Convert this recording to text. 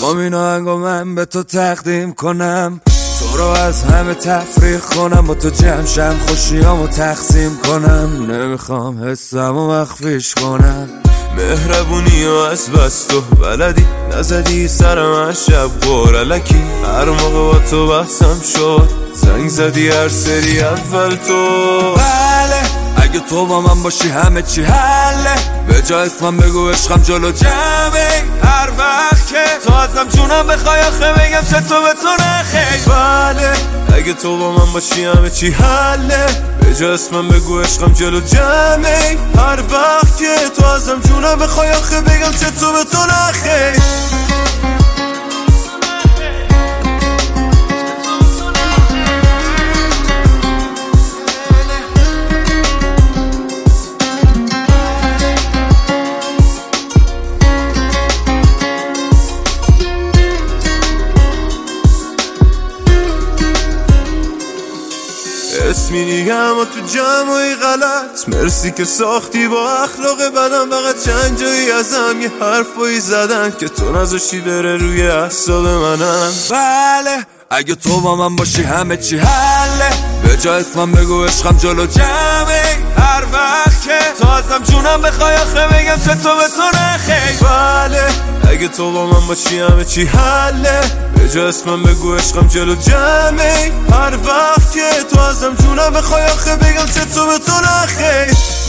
میخوام این آهنگو من به تو تقدیم کنم، تو رو از همه تفریق کنم، با تو جمشم خوشیامو تقسیم کنم. نمیخوام حسمو مخفیش کنم، مهربونی و از بس تو بلدی، نزدی سرم از شب قرالکی. هر موقع با تو بحثم شد زنگ زدی هر سری اول تو. بله اگه تو با من باشی همه چی حله، به جا اسمم بگو عشقم جلو جمعه. هر وقت که تو ازم جونم بخوای آخه بگم چطور به تو نخیر. بله اگه تو با من باشی همه چی حله، به جا اسمم بگو عشقم جلو جمعه. هر وقت که تو ازم جونم بخوای آخه بگم چطور به تو نخیر. اسمی دیگم و تو جمعی غلط، مرسی که ساختی با اخلاق بدم. فقط چند جایی ازم یه حرفایی زدن که تو نذاشتی بره روی اعصاب منم. بله اگه تو با من باشی همه چی حله، به جا اسمم بگو عشقم جلو جمعه. هر وقت که تو ازم جونم بخوای آخه بگم چطور به تو نخیر. بله اگه تو با من باشی همه چی حله، به جا اسمم بگو عشقم جلو جمعه. هر وقت که تو ازم جونم بخوای آخه بگم چطور به تو نخیر.